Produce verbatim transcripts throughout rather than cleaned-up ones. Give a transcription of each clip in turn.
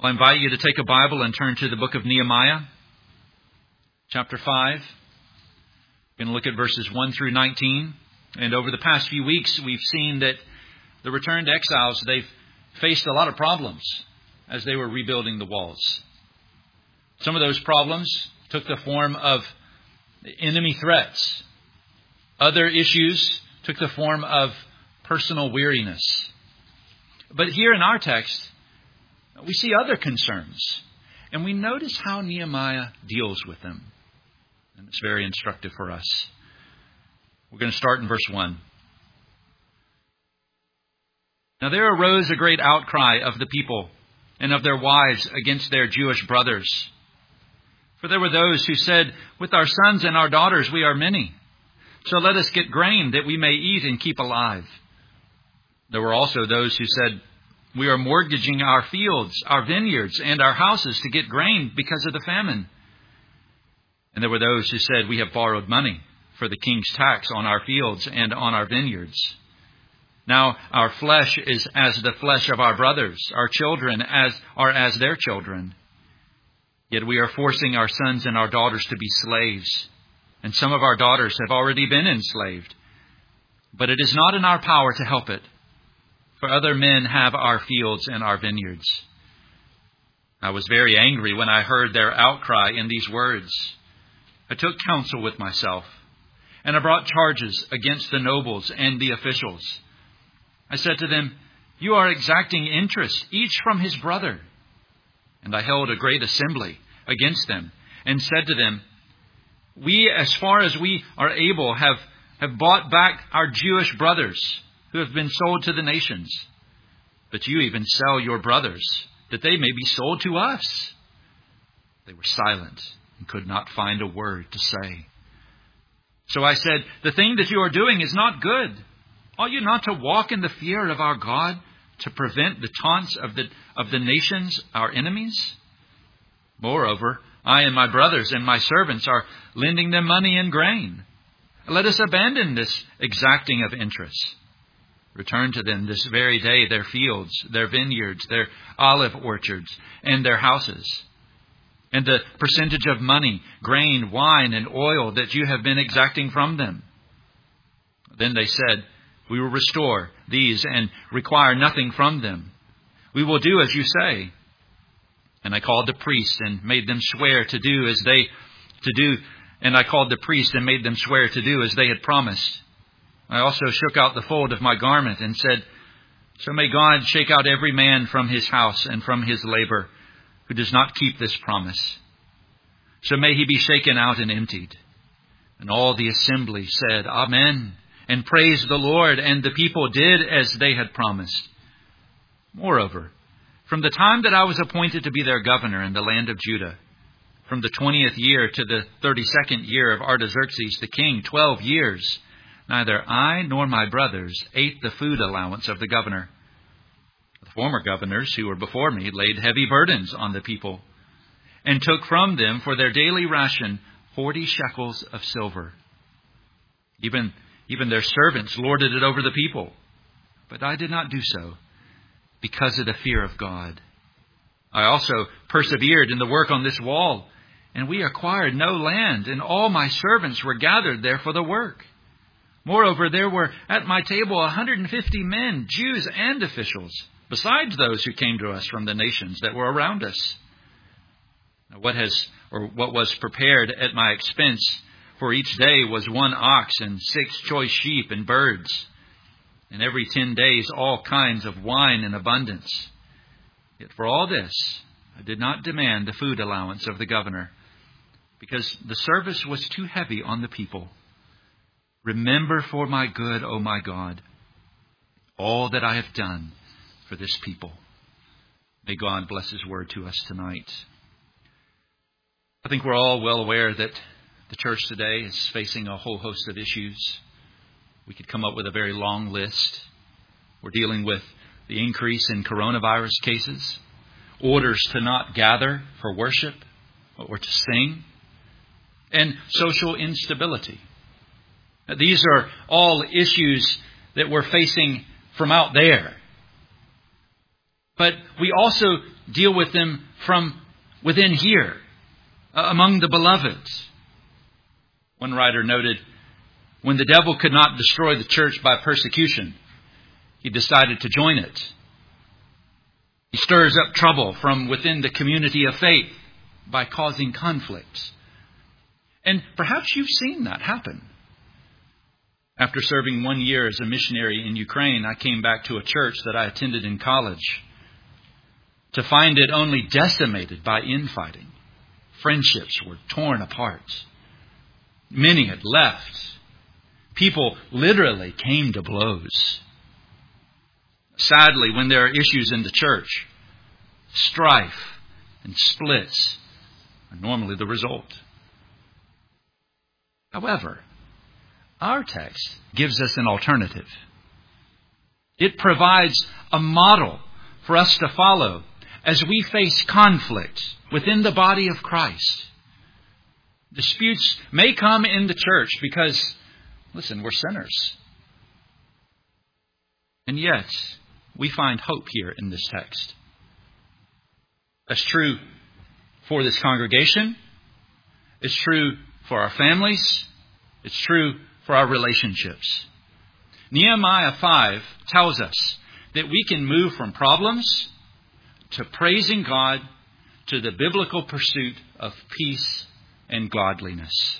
I invite you to take a Bible and turn to the book of Nehemiah, chapter five. We're going to look at verses one through nineteen. And over the past few weeks, we've seen that the returned exiles, they've faced a lot of problems as they were rebuilding the walls. Some of those problems took the form of enemy threats. Other issues took the form of personal weariness. But here in our text, we see other concerns, and we notice how Nehemiah deals with them. And it's very instructive for us. We're going to start in verse one. Now there arose a great outcry of the people and of their wives against their Jewish brothers. For there were those who said, "With our sons and our daughters we are many. So let us get grain that we may eat and keep alive." There were also those who said, "We are mortgaging our fields, our vineyards, and our houses to get grain because of the famine." And there were those who said, "We have borrowed money for the king's tax on our fields and on our vineyards. Now our flesh is as the flesh of our brothers, our children as are as their children. Yet we are forcing our sons and our daughters to be slaves, and some of our daughters have already been enslaved. But it is not in our power to help it, for other men have our fields and our vineyards." I was very angry when I heard their outcry in these words. I took counsel with myself, and I brought charges against the nobles and the officials. I said to them, "You are exacting interest, each from his brother." And I held a great assembly against them, and said to them, "We, as far as we are able, have, have bought back our Jewish brothers who have been sold to the nations. But you even sell your brothers, that they may be sold to us." They were silent and could not find a word to say. So I said, "The thing that you are doing is not good. Ought you not to walk in the fear of our God, to prevent the taunts of the of the nations, our enemies? Moreover, I and my brothers and my servants are lending them money and grain. Let us abandon this exacting of interest. Return to them this very day their fields, their vineyards, their olive orchards, and their houses, and the percentage of money, grain, wine, and oil that you have been exacting from them." Then they said, "We will restore these and require nothing from them. We will do as you say." And I called the priests and made them swear to do as they to do, and I called the priests and made them swear to do as they had promised. I also shook out the fold of my garment and said, "So may God shake out every man from his house and from his labor who does not keep this promise. So may he be shaken out and emptied." And all the assembly said, "Amen," and praised the Lord, and the people did as they had promised. Moreover, from the time that I was appointed to be their governor in the land of Judah, from the twentieth year to the thirty-second year of Artaxerxes the king, twelve years, neither I nor my brothers ate the food allowance of the governor. The former governors who were before me laid heavy burdens on the people, and took from them for their daily ration forty shekels of silver. Even, even their servants lorded it over the people. But I did not do so, because of the fear of God. I also persevered in the work on this wall, and we acquired no land, and all my servants were gathered there for the work. Moreover, there were at my table one hundred fifty men, Jews and officials, besides those who came to us from the nations that were around us. Now, what has or what was prepared at my expense for each day was one ox and six choice sheep and birds, and every ten days all kinds of wine in abundance. Yet for all this, I did not demand the food allowance of the governor, because the service was too heavy on the people. Remember for my good, O my God, all that I have done for this people. May God bless His word to us tonight. I think we're all well aware that the church today is facing a whole host of issues. We could come up with a very long list. We're dealing with the increase in coronavirus cases, orders to not gather for worship or to sing, and social instability. These are all issues that we're facing from out there. But we also deal with them from within here, uh, among the beloved. One writer noted, when the devil could not destroy the church by persecution, he decided to join it. He stirs up trouble from within the community of faith by causing conflict. And perhaps you've seen that happen. After serving one year as a missionary in Ukraine, I came back to a church that I attended in college to find it only decimated by infighting. Friendships were torn apart. Many had left. People literally came to blows. Sadly, when there are issues in the church, strife and splits are normally the result. However, our text gives us an alternative. It provides a model for us to follow as we face conflict within the body of Christ. Disputes may come in the church because, listen, we're sinners. And yet, we find hope here in this text. That's true for this congregation. It's true for our families. It's true for our relationships. Nehemiah five tells us that we can move from problems to praising God to the biblical pursuit of peace and godliness.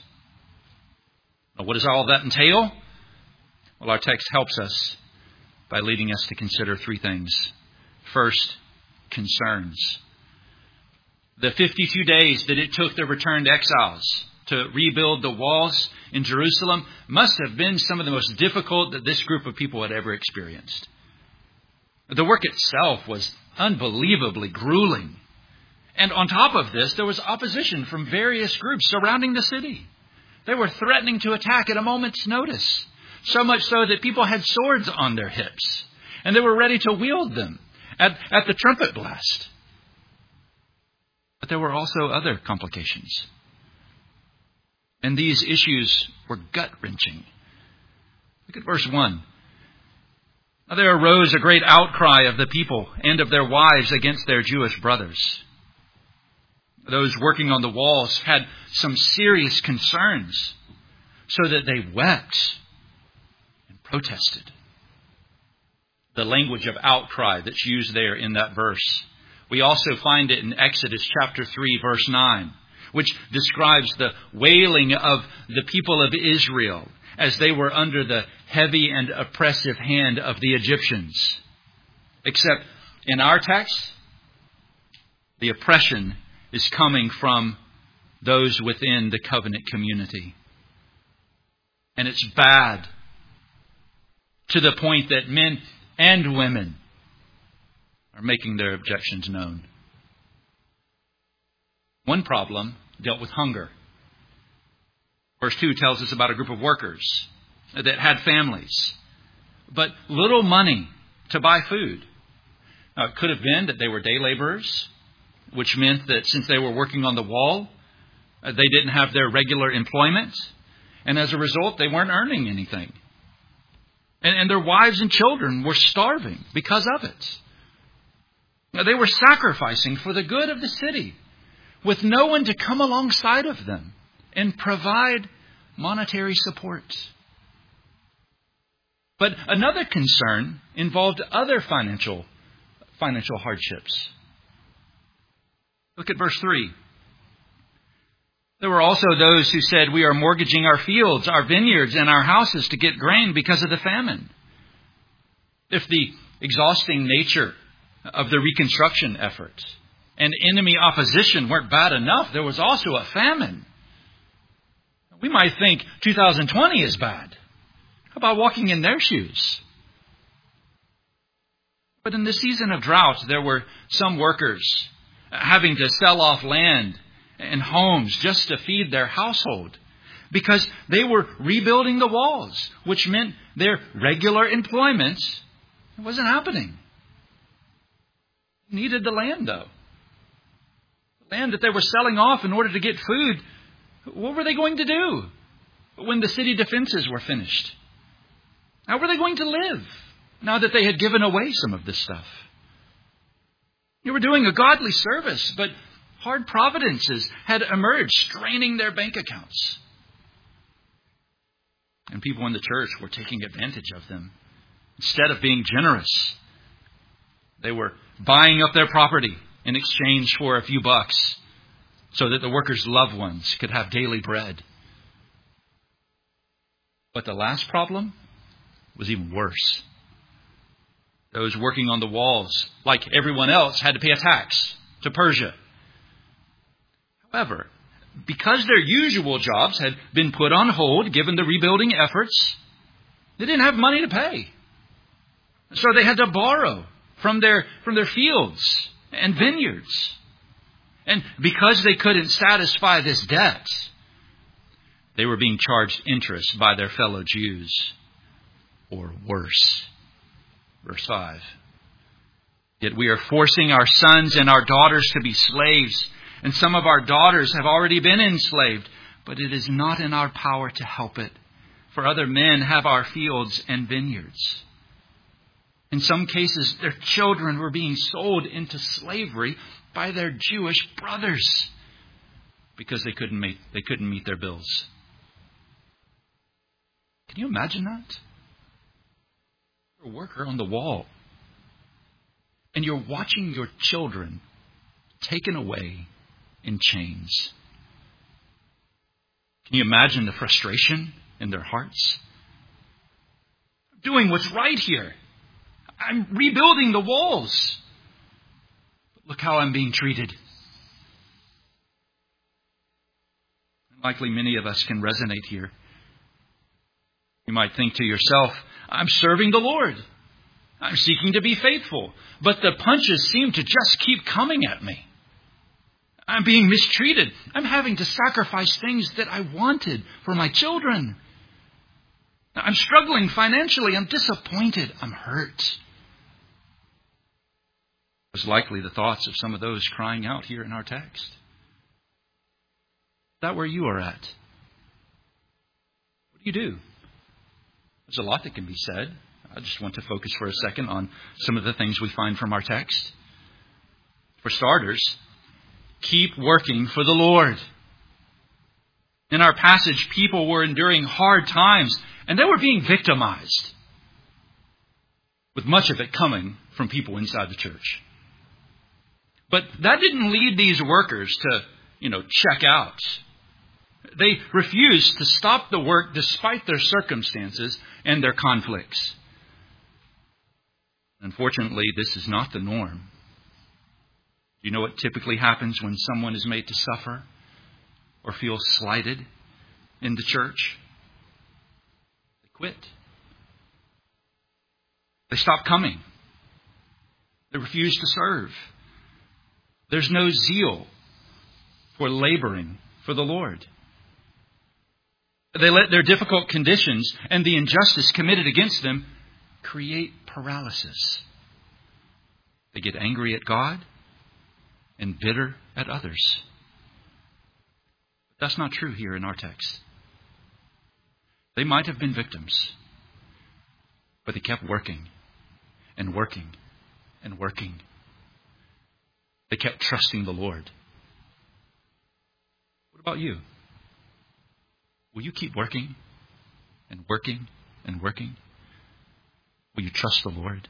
Now, what does all of that entail? Well, our text helps us by leading us to consider three things. First, concerns. The fifty-two days that it took the returned exiles to rebuild the walls in Jerusalem must have been some of the most difficult that this group of people had ever experienced. The work itself was unbelievably grueling. And on top of this, there was opposition from various groups surrounding the city. They were threatening to attack at a moment's notice. So much so that people had swords on their hips. And they were ready to wield them at, at the trumpet blast. But there were also other complications. And these issues were gut-wrenching. Look at verse one. Now there arose a great outcry of the people and of their wives against their Jewish brothers. Those working on the walls had some serious concerns, so that they wept and protested. The language of outcry that's used there in that verse. We also find it in Exodus chapter three, verse nine, which describes the wailing of the people of Israel as they were under the heavy and oppressive hand of the Egyptians. Except in our text, the oppression is coming from those within the covenant community. And it's bad, to the point that men and women are making their objections known. One problem dealt with hunger. Verse two tells us about a group of workers that had families, but little money to buy food. Now, it could have been that they were day laborers, which meant that since they were working on the wall, they didn't have their regular employment. And as a result, they weren't earning anything. And, and their wives and children were starving because of it. Now, they were sacrificing for the good of the city, with no one to come alongside of them and provide monetary support. But another concern involved other financial, financial hardships. Look at verse three. There were also those who said, we are mortgaging our fields, our vineyards, and our houses to get grain because of the famine. If the exhausting nature of the reconstruction effort and enemy opposition weren't bad enough, there was also a famine. We might think two thousand twenty is bad. How about walking in their shoes? But in the season of drought, there were some workers having to sell off land and homes just to feed their household because they were rebuilding the walls, which meant their regular employment wasn't happening. They needed the land, though. The land that they were selling off in order to get food. What were they going to do when the city defenses were finished? How were they going to live now that they had given away some of this stuff? They were doing a godly service, but hard providences had emerged, straining their bank accounts. And people in the church were taking advantage of them. Instead of being generous, they were buying up their property in exchange for a few bucks so that the workers' loved ones could have daily bread. But the last problem was even worse. Those working on the walls, like everyone else, had to pay a tax to Persia. However, because their usual jobs had been put on hold given the rebuilding efforts, they didn't have money to pay. So they had to borrow from their from their fields and vineyards. And because they couldn't satisfy this debt, they were being charged interest by their fellow Jews, or worse. Verse five. Yet we are forcing our sons and our daughters to be slaves, and some of our daughters have already been enslaved, but it is not in our power to help it, for other men have our fields and vineyards. In some cases, their children were being sold into slavery by their Jewish brothers because they couldn't meet, they couldn't meet their bills. Can you imagine that? You're a worker on the wall, and you're watching your children taken away in chains. Can you imagine the frustration in their hearts? I'm doing what's right here. I'm rebuilding the walls. But look how I'm being treated. Likely many of us can resonate here. You might think to yourself, I'm serving the Lord. I'm seeking to be faithful. But the punches seem to just keep coming at me. I'm being mistreated. I'm having to sacrifice things that I wanted for my children. I'm struggling financially. I'm disappointed. I'm hurt. It was likely the thoughts of some of those crying out here in our text. Is that where you are at? What do you do? There's a lot that can be said. I just want to focus for a second on some of the things we find from our text. For starters, keep working for the Lord. In our passage, people were enduring hard times, and they were being victimized, with much of it coming from people inside the church. But that didn't lead these workers to, you know, check out. They refused to stop the work despite their circumstances and their conflicts. Unfortunately, this is not the norm. Do you know what typically happens when someone is made to suffer or feel slighted in the church? They quit. They stop coming. They refuse to serve. There's no zeal for laboring for the Lord. They let their difficult conditions and the injustice committed against them create paralysis. They get angry at God and bitter at others. That's not true here in our text. They might have been victims, but they kept working and working and working. They kept trusting the Lord. What about you? Will you keep working and working and working? Will you trust the Lord?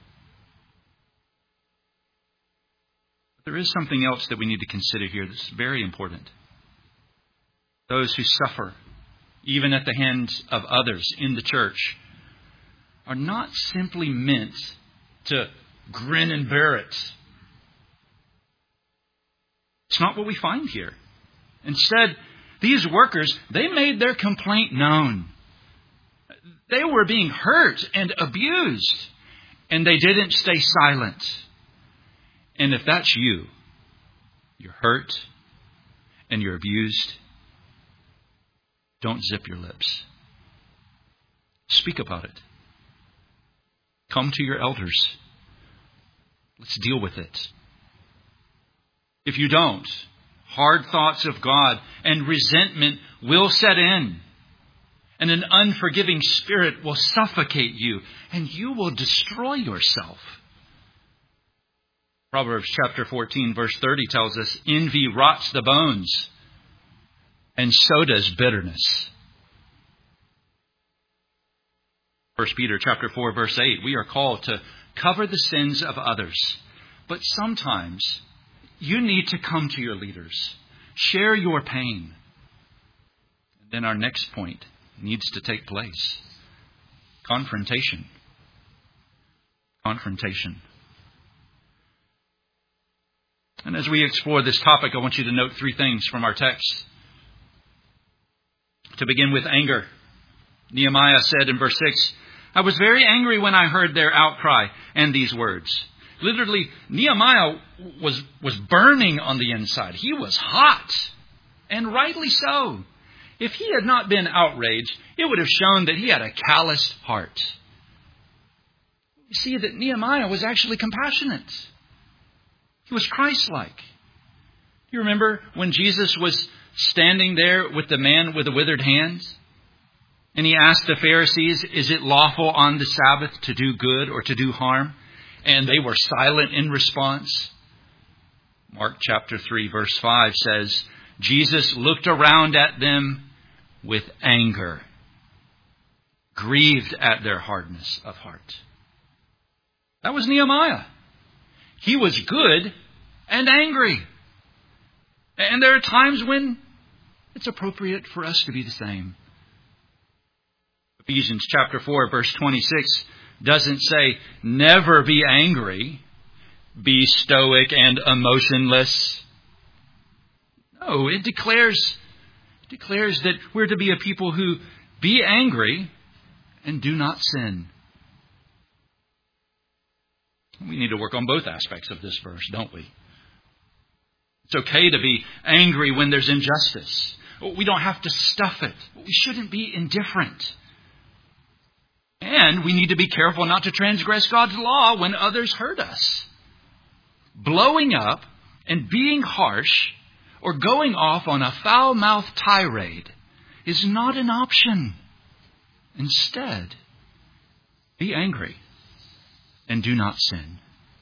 But there is something else that we need to consider here that's very important. Those who suffer, even at the hands of others in the church, are not simply meant to grin and bear it. It's not what we find here. Instead, these workers, they made their complaint known. They were being hurt and abused, and they didn't stay silent. And if that's you, you're hurt and you're abused, don't zip your lips. Speak about it. Come to your elders. Let's deal with it. If you don't, hard thoughts of God and resentment will set in. And an unforgiving spirit will suffocate you. And you will destroy yourself. Proverbs chapter fourteen, verse thirty tells us, envy rots the bones, and so does bitterness. First Peter chapter four, verse eight, we are called to cover the sins of others. But sometimes you need to come to your leaders. Share your pain. And then our next point needs to take place. Confrontation. Confrontation. And as we explore this topic, I want you to note three things from our text. To begin with, anger. Nehemiah said in verse six, I was very angry when I heard their outcry and these words. Literally, Nehemiah was, was burning on the inside. He was hot, and rightly so. If he had not been outraged, it would have shown that he had a calloused heart. You see that Nehemiah was actually compassionate. He was Christ-like. You remember when Jesus was standing there with the man with the withered hands? And he asked the Pharisees, is it lawful on the Sabbath to do good or to do harm? And they were silent in response. Mark chapter three, verse five says, Jesus looked around at them with anger, grieved at their hardness of heart. That was Nehemiah. He was good and angry. And there are times when it's appropriate for us to be the same. Ephesians chapter four, verse twenty-six doesn't say, never be angry, be stoic and emotionless. No, it declares, declares that we're to be a people who be angry and do not sin. We need to work on both aspects of this verse, don't we? It's okay to be angry when there's injustice. We don't have to stuff it. We shouldn't be indifferent. And we need to be careful not to transgress God's law when others hurt us. Blowing up and being harsh or going off on a foul-mouthed tirade is not an option. Instead, be angry and do not sin.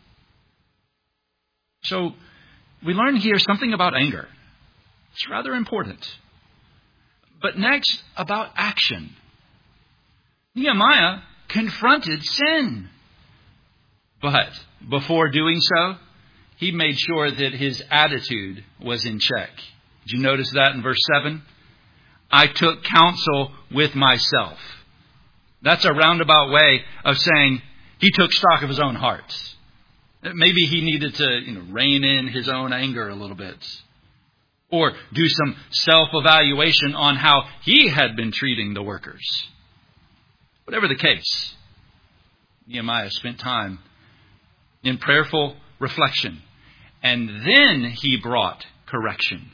So, we learn here something about anger. It's rather important. But next, about action. Nehemiah confronted sin. But before doing so, he made sure that his attitude was in check. Did you notice that in verse seven? I took counsel with myself. That's a roundabout way of saying he took stock of his own heart. Maybe he needed to, you know, rein in his own anger a little bit. Or do some self-evaluation on how he had been treating the workers. Whatever the case, Nehemiah spent time in prayerful reflection. And then he brought correction.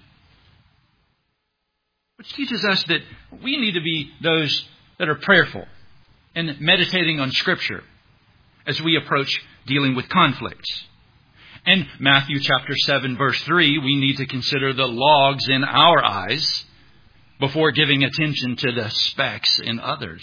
Which teaches us that we need to be those that are prayerful and meditating on Scripture as we approach dealing with conflicts. And Matthew chapter seven, verse three, we need to consider the logs in our eyes before giving attention to the specks in others.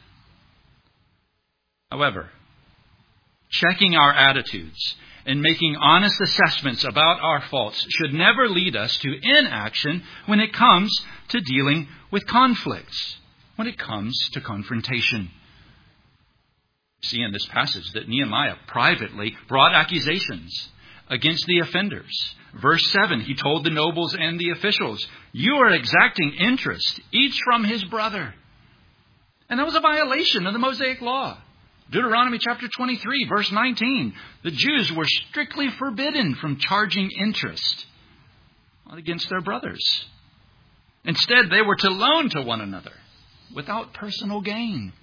However, checking our attitudes and making honest assessments about our faults should never lead us to inaction when it comes to dealing with conflicts, when it comes to confrontation. See in this passage that Nehemiah privately brought accusations against the offenders. Verse seven, he told the nobles and the officials, you are exacting interest, each from his brother. And that was a violation of the Mosaic Law. Deuteronomy chapter twenty-three, verse nineteen. The Jews were strictly forbidden from charging interest against their brothers. Instead, they were to loan to one another without personal gain.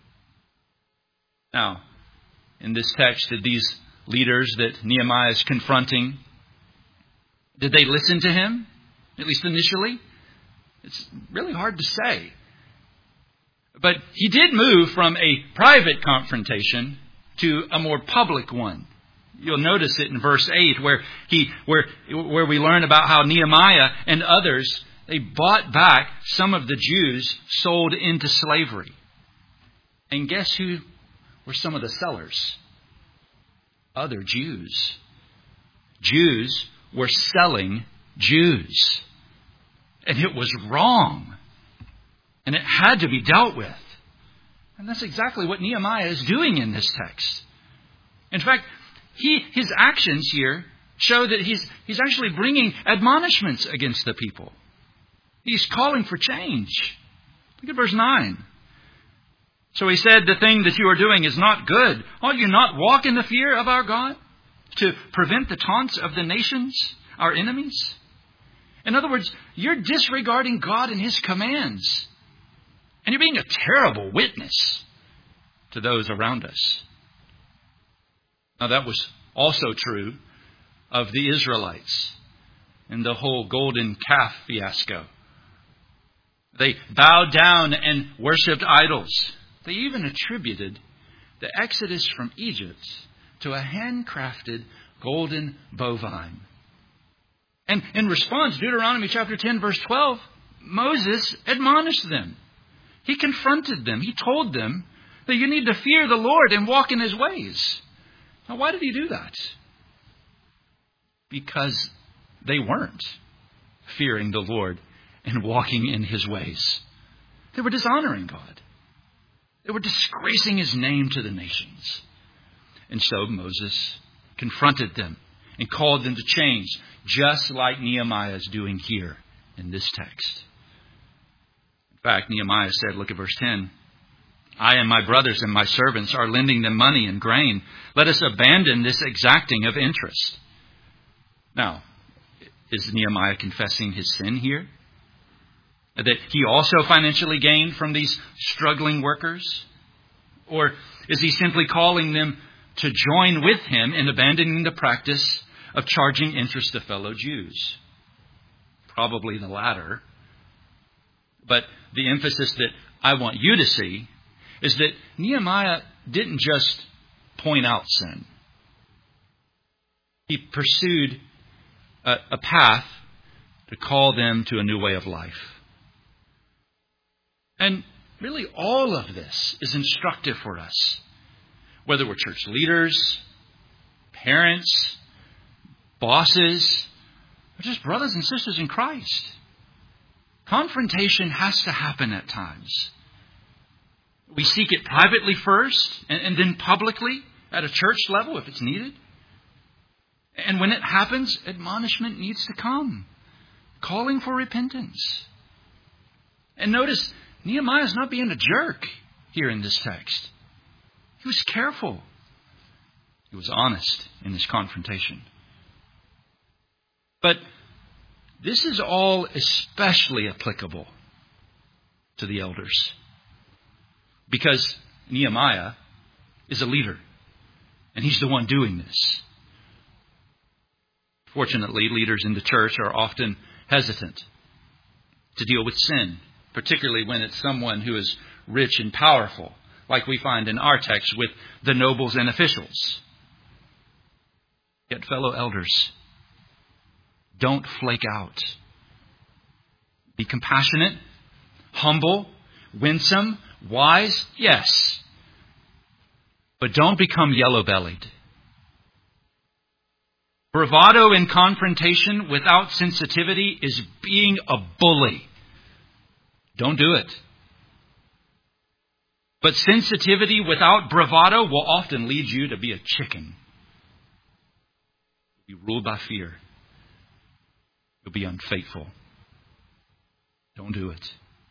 Now, in this text, did these leaders that Nehemiah is confronting, did they listen to him? At least initially? It's really hard to say. But he did move from a private confrontation to a more public one. You'll notice it in verse eight where he where where we learn about how Nehemiah and others, they bought back some of the Jews sold into slavery. And guess who were some of the sellers? Other Jews. Jews were selling Jews. And it was wrong. And it had to be dealt with. And that's exactly what Nehemiah is doing in this text. In fact, he, his actions here show that he's, he's actually bringing admonishments against the people. He's calling for change. Look at verse nine. So he said, the thing that you are doing is not good. Ought you not walk in the fear of our God to prevent the taunts of the nations, our enemies? In other words, you're disregarding God and His commands. And you're being a terrible witness to those around us. Now that was also true of the Israelites in the whole golden calf fiasco. They bowed down and worshipped idols. They even attributed the exodus from Egypt to a handcrafted golden bovine. And in response, Deuteronomy chapter ten, verse twelve, Moses admonished them. He confronted them. He told them that you need to fear the Lord and walk in His ways. Now, why did he do that? Because they weren't fearing the Lord and walking in His ways. They were dishonoring God. They were disgracing His name to the nations. And so Moses confronted them and called them to change, just like Nehemiah is doing here in this text. In fact, Nehemiah said, look at verse ten, I and my brothers and my servants are lending them money and grain. Let us abandon this exacting of interest. Now, is Nehemiah confessing his sin here? That he also financially gained from these struggling workers? Or is he simply calling them to join with him in abandoning the practice of charging interest to fellow Jews? Probably the latter. But the emphasis that I want you to see is that Nehemiah didn't just point out sin. He pursued a, a path to call them to a new way of life. And really all of this is instructive for us. Whether we're church leaders, parents, bosses, or just brothers and sisters in Christ. Confrontation has to happen at times. We seek it privately first and, and then publicly at a church level if it's needed. And when it happens, admonishment needs to come, calling for repentance. And notice, Nehemiah is not being a jerk here in this text. He was careful. He was honest in his confrontation. But this is all especially applicable to the elders. Because Nehemiah is a leader. And he's the one doing this. Fortunately, leaders in the church are often hesitant to deal with sin, particularly when it's someone who is rich and powerful, like we find in our text with the nobles and officials. Yet, fellow elders, don't flake out. Be compassionate, humble, winsome, wise, yes. But don't become yellow-bellied. Bravado in confrontation without sensitivity is being a bully. Don't do it. But sensitivity without bravado will often lead you to be a chicken. You'll be ruled by fear. You'll be unfaithful. Don't do it.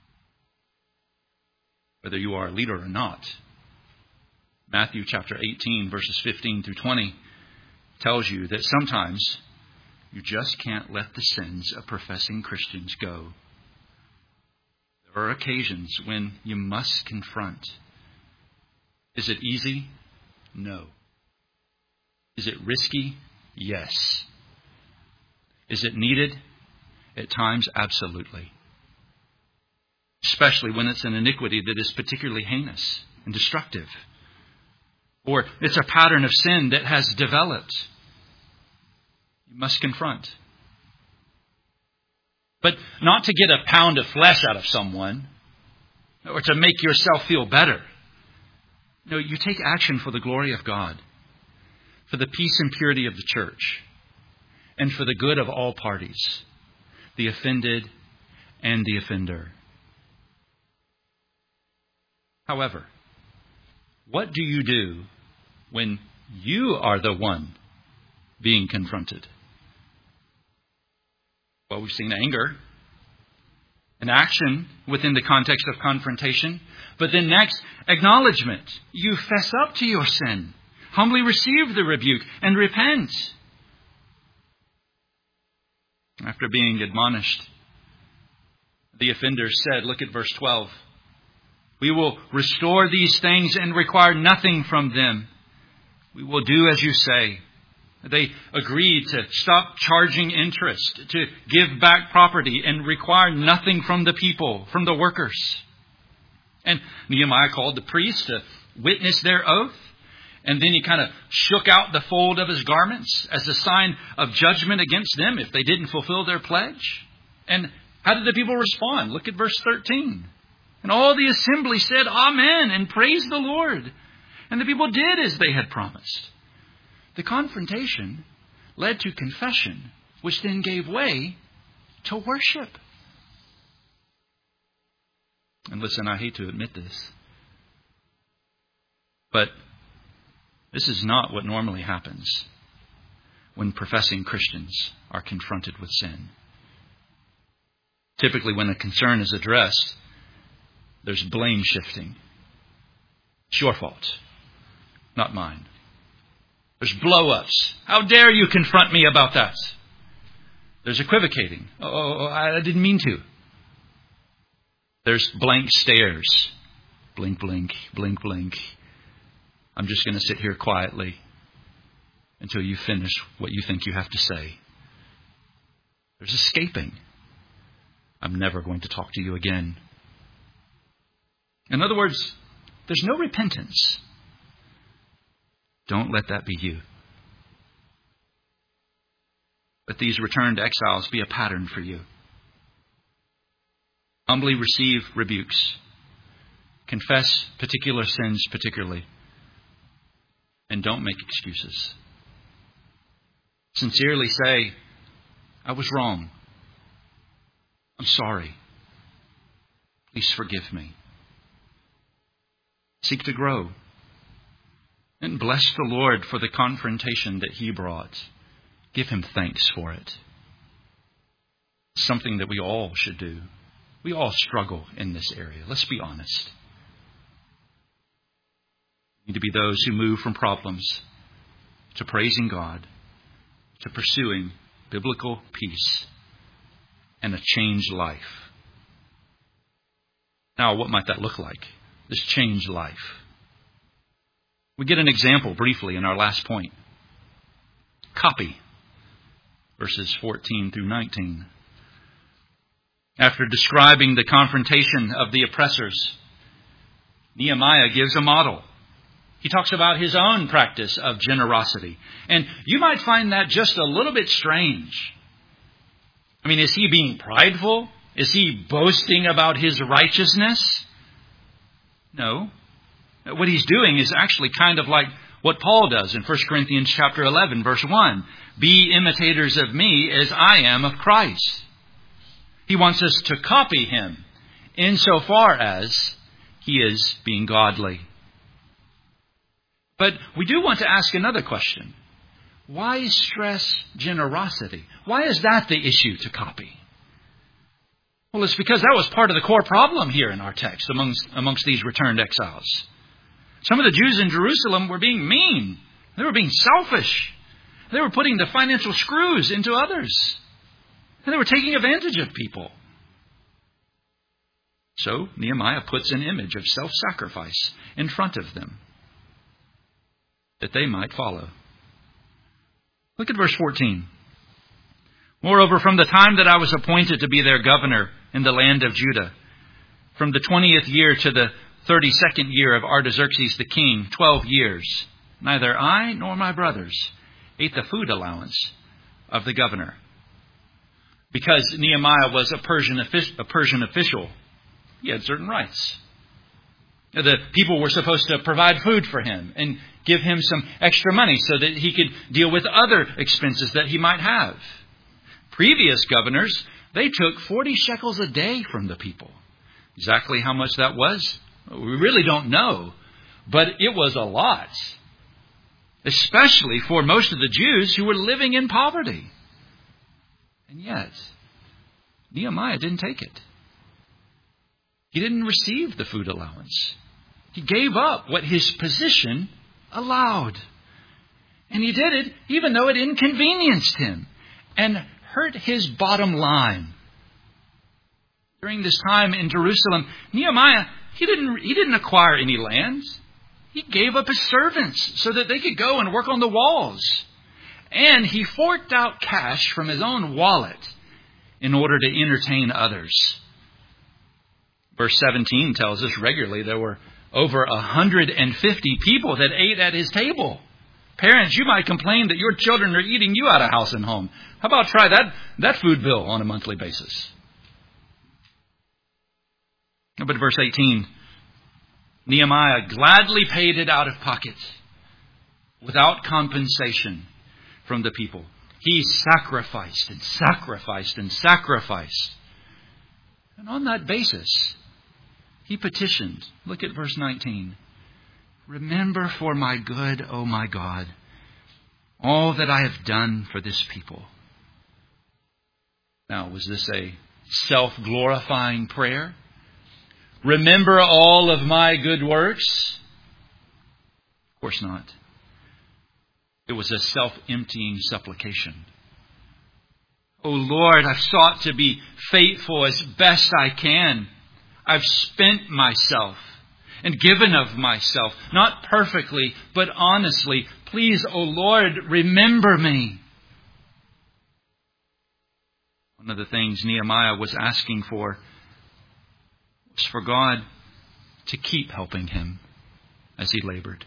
Whether you are a leader or not. Matthew chapter eighteen, verses fifteen through twenty tells you that sometimes you just can't let the sins of professing Christians go. There are occasions when you must confront. Is it easy? No. Is it risky? Yes. Is it needed? At times, absolutely. Especially when it's an iniquity that is particularly heinous and destructive. Or it's a pattern of sin that has developed. You must confront. But not to get a pound of flesh out of someone or to make yourself feel better. No, you take action for the glory of God, for the peace and purity of the church. and for the good of all parties, the offended and the offender. However, what do you do when you are the one being confronted? Well, we've seen anger, an action within the context of confrontation. But then next, acknowledgement. You fess up to your sin, humbly receive the rebuke, and repent. After being admonished, the offender said, look at verse twelve, we will restore these things and require nothing from them. We will do as you say. They agreed to stop charging interest, to give back property and require nothing from the people, from the workers. And Nehemiah called the priests to witness their oath. And then he kind of shook out the fold of his garments as a sign of judgment against them if they didn't fulfill their pledge. And how did the people respond? Look at verse thirteen. And all the assembly said, Amen, and praised the Lord. And the people did as they had promised. The confrontation led to confession, which then gave way to worship. And listen, I hate to admit this, but this is not what normally happens when professing Christians are confronted with sin. Typically, when a concern is addressed, there's blame shifting. It's your fault, not mine. There's blow-ups. How dare you confront me about that? There's equivocating. Oh, I didn't mean to. There's blank stares. Blink, blink, blink, blink. I'm just going to sit here quietly until you finish what you think you have to say. There's escaping. I'm never going to talk to you again. In other words, there's no repentance. Don't let that be you. Let these returned exiles be a pattern for you. Humbly receive rebukes. Confess particular sins particularly. And don't make excuses. Sincerely say, I was wrong. I'm sorry. Please forgive me. Seek to grow. And bless the Lord for the confrontation that He brought. Give Him thanks for it. Something that we all should do. We all struggle in this area. Let's be honest. We need to be those who move from problems to praising God, to pursuing biblical peace and a changed life. Now, what might that look like? This changed life. We get an example briefly in our last point. Copy. Verses fourteen through nineteen. After describing the confrontation of the oppressors, Nehemiah gives a model. He talks about his own practice of generosity. And you might find that just a little bit strange. I mean, is he being prideful? Is he boasting about his righteousness? No. What he's doing is actually kind of like what Paul does in First Corinthians chapter eleven, verse one. Be imitators of me as I am of Christ. He wants us to copy him insofar as he is being godly. But we do want to ask another question. Why stress generosity? Why is that the issue to copy? Well, it's because that was part of the core problem here in our text amongst, amongst these returned exiles. Some of the Jews in Jerusalem were being mean. They were being selfish. They were putting the financial screws into others. And they were taking advantage of people. So Nehemiah puts an image of self-sacrifice in front of them that they might follow. Look at verse fourteen. Moreover, from the time that I was appointed to be their governor in the land of Judah, from the twentieth year to the thirty-second year of Artaxerxes the king, twelve years, neither I nor my brothers ate the food allowance of the governor. Because Nehemiah was a Persian, a Persian official, he had certain rights. The people were supposed to provide food for him, and give him some extra money so that he could deal with other expenses that he might have. Previous governors, they took forty shekels a day from the people. Exactly how much that was, we really don't know. But it was a lot. Especially for most of the Jews who were living in poverty. And yet, Nehemiah didn't take it. He didn't receive the food allowance. He gave up what his position allowed. And he did it even though it inconvenienced him and hurt his bottom line. During this time in Jerusalem, Nehemiah, he didn't, he didn't acquire any lands. He gave up his servants so that they could go and work on the walls. And he forked out cash from his own wallet in order to entertain others. Verse seventeen tells us regularly there were over one hundred fifty people that ate at his table. Parents, you might complain that your children are eating you out of house and home. How about try that, that food bill on a monthly basis? But verse eighteen, Nehemiah gladly paid it out of pocket without compensation from the people. He sacrificed and sacrificed and sacrificed. And on that basis, he petitioned. Look at verse nineteen. Remember for my good, O my God, all that I have done for this people. Now, was this a self-glorifying prayer? Remember all of my good works? Of course not. It was a self-emptying supplication. Oh Lord, I've sought to be faithful as best I can. I've spent myself and given of myself, not perfectly, but honestly. Please, O Lord, remember me. One of the things Nehemiah was asking for was for God to keep helping him as he labored.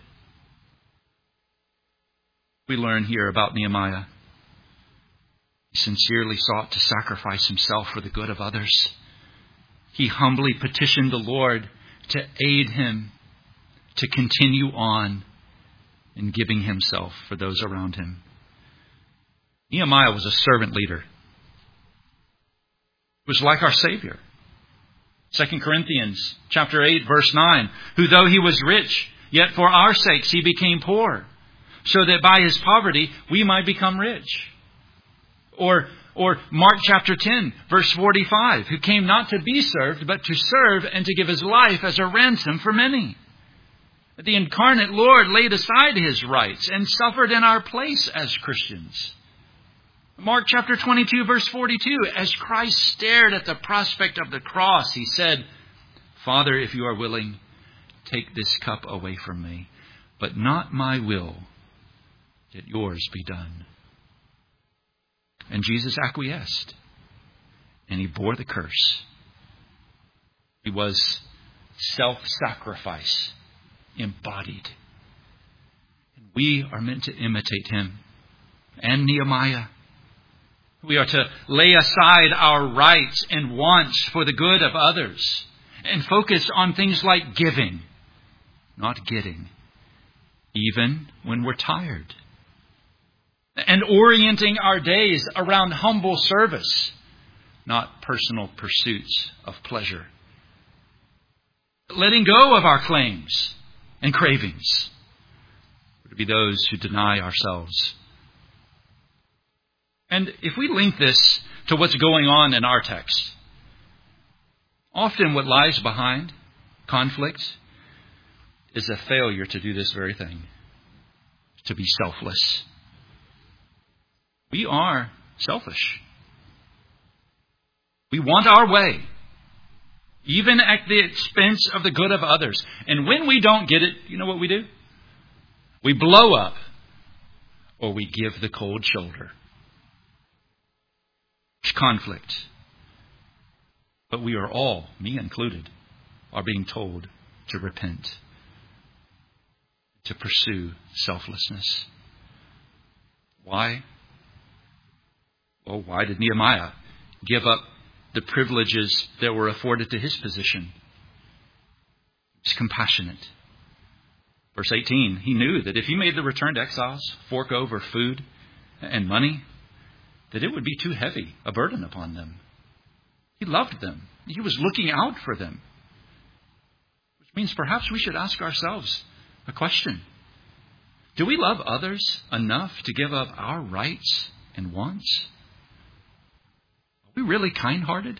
We learn here about Nehemiah. He sincerely sought to sacrifice himself for the good of others. He humbly petitioned the Lord to aid him to continue on in giving himself for those around him. Nehemiah was a servant leader. He was like our Savior. Second Corinthians chapter eight, verse nine, who though he was rich, yet for our sakes he became poor, so that by his poverty we might become rich. Or, or Mark chapter ten, verse forty-five, who came not to be served, but to serve and to give his life as a ransom for many. The incarnate Lord laid aside his rights and suffered in our place as Christians. Mark chapter twenty-two, verse forty-two, as Christ stared at the prospect of the cross, he said, Father, if you are willing, take this cup away from me, but not my will, yet yours be done. And Jesus acquiesced, and he bore the curse. He was self-sacrifice embodied. And we are meant to imitate him and Nehemiah. We are to lay aside our rights and wants for the good of others and focus on things like giving, not getting, even when we're tired. And orienting our days around humble service, not personal pursuits of pleasure. Letting go of our claims and cravings to be those who deny ourselves. And if we link this to what's going on in our text, often what lies behind conflict is a failure to do this very thing, to be selfless. We are selfish. We want our way, even at the expense of the good of others. And when we don't get it, you know what we do? We blow up, or we give the cold shoulder. Conflict. But we are all, me included, are being told to repent, to pursue selflessness. Why? Well, why did Nehemiah give up the privileges that were afforded to his position? He was compassionate. Verse eighteen, he knew that if he made the returned exiles fork over food and money, that it would be too heavy a burden upon them. He loved them. He was looking out for them. Which means perhaps we should ask ourselves a question. Do we love others enough to give up our rights and wants? Are we really kind-hearted?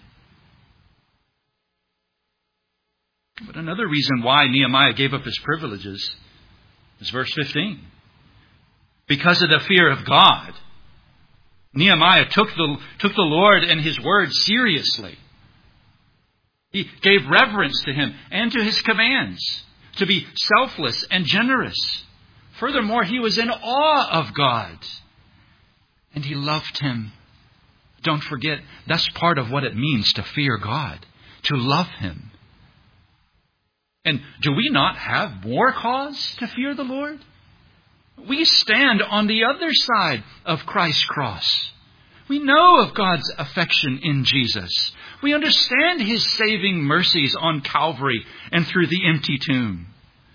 But another reason why Nehemiah gave up his privileges is verse fifteen. Because of the fear of God. Nehemiah took the, took the Lord and His word seriously. He gave reverence to Him and to His commands to be selfless and generous. Furthermore, he was in awe of God. And he loved Him. Don't forget, that's part of what it means to fear God. To love Him. And do we not have more cause to fear the Lord? We stand on the other side of Christ's cross. We know of God's affection in Jesus. We understand His saving mercies on Calvary and through the empty tomb.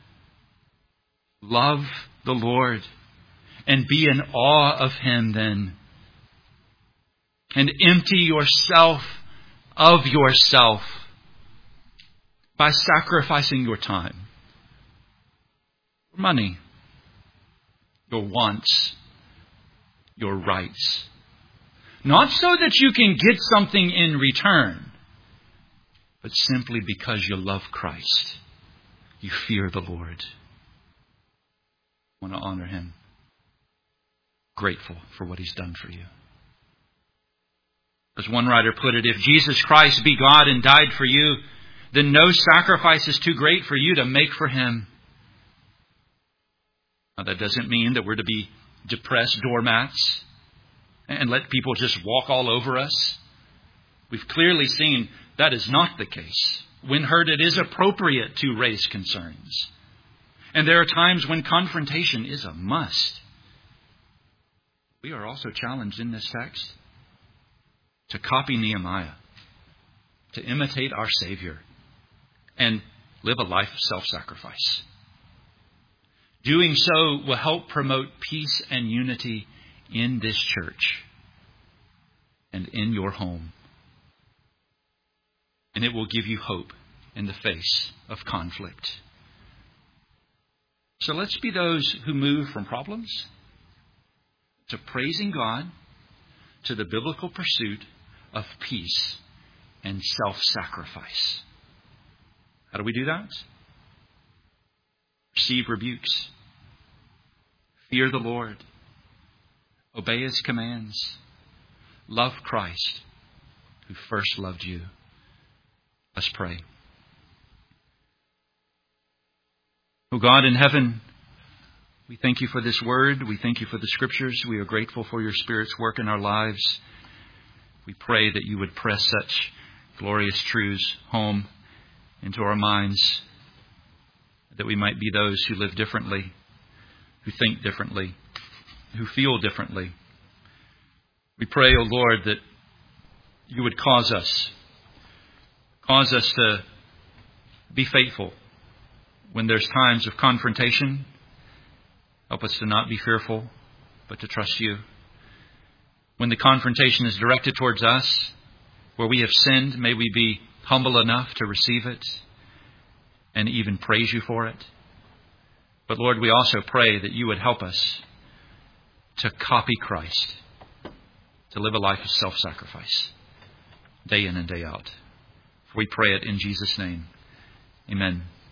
Love the Lord and be in awe of Him then. And empty yourself of yourself by sacrificing your time, your money, your wants, your rights. Not so that you can get something in return, but simply because you love Christ. You fear the Lord. Want to honor Him. Grateful for what He's done for you. As one writer put it, if Jesus Christ be God and died for you, then no sacrifice is too great for you to make for Him. Now, that doesn't mean that we're to be depressed doormats and let people just walk all over us. We've clearly seen that is not the case. When heard, it is appropriate to raise concerns. And there are times when confrontation is a must. We are also challenged in this text to copy Nehemiah, to imitate our Savior, and live a life of self-sacrifice. Doing so will help promote peace and unity in this church and in your home. And it will give you hope in the face of conflict. So let's be those who move from problems to praising God to the biblical pursuit of peace and self-sacrifice. How do we do that? Receive rebukes. Fear the Lord. Obey His commands. Love Christ, who first loved you. Let's pray. O God in heaven, we thank You for this word. We thank You for the Scriptures. We are grateful for Your Spirit's work in our lives. We pray that You would press such glorious truths home into our minds, that we might be those who live differently, who think differently, who feel differently. We pray, O Lord, that You would cause us, cause us to be faithful when there's times of confrontation. Help us to not be fearful, but to trust You. When the confrontation is directed towards us, where we have sinned, may we be humble enough to receive it and even praise You for it. But Lord, we also pray that You would help us to copy Christ, to live a life of self-sacrifice, day in and day out. For we pray it in Jesus' name. Amen.